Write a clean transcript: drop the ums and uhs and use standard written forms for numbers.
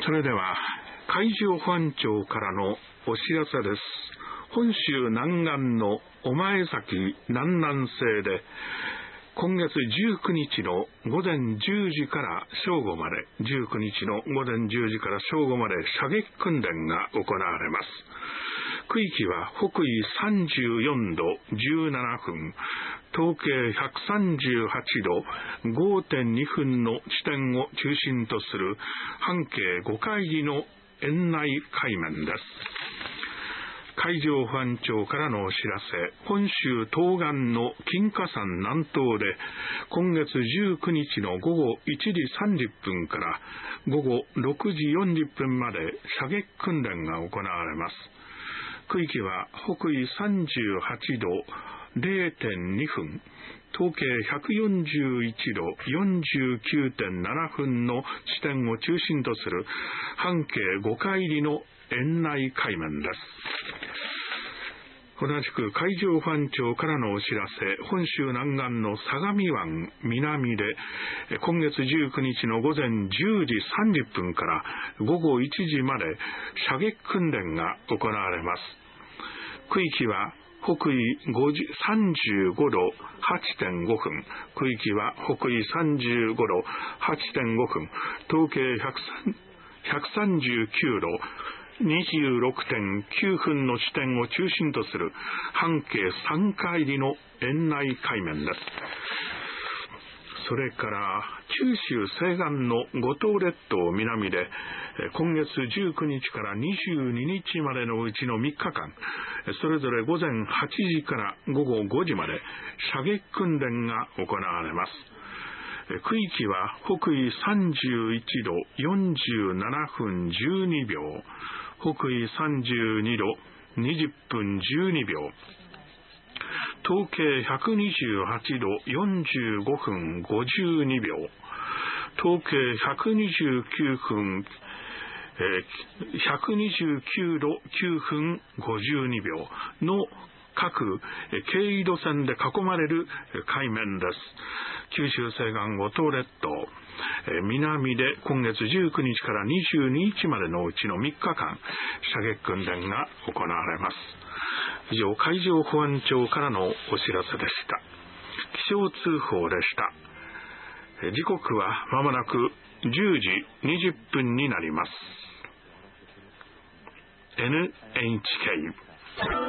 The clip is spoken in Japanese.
それでは海上保安庁からのお知らせです。本州南岸の御前崎南南西で今月19日の午前10時から正午まで、19日の午前10時から正午まで射撃訓練が行われます。区域は北緯34度17分、東経138度 5.2 分の地点を中心とする半径5海里の円内海面です。海上保安庁からのお知らせ。本州東岸の金華山南東で今月19日の午後1時30分から午後6時40分まで射撃訓練が行われます。区域は北緯38度 0.2 分、東経141度 49.7 分の地点を中心とする半径5海里の円内海面です。同じく海上保安庁からのお知らせ。本州南岸の相模湾南で今月19日の午前10時30分から午後1時まで射撃訓練が行われます。区域は北緯35度 8.5 分、区域は北緯35度 8.5 分、東経139度26.9 分の地点を中心とする半径3海里の円内海面です。それから九州西岸の五島列島南で今月19日から22日までのうちの3日間、それぞれ午前8時から午後5時まで射撃訓練が行われます。区域は北緯31度47分12秒、北緯32度20分12秒、東経128度45分52秒、東経129度9分52秒の各経緯路線で囲まれる海面です。九州西岸五島列島南で今月19日から22日までのうちの3日間射撃訓練が行われます。以上、海上保安庁からのお知らせでした。気象通報でした。時刻はまもなく10時20分になります。NHK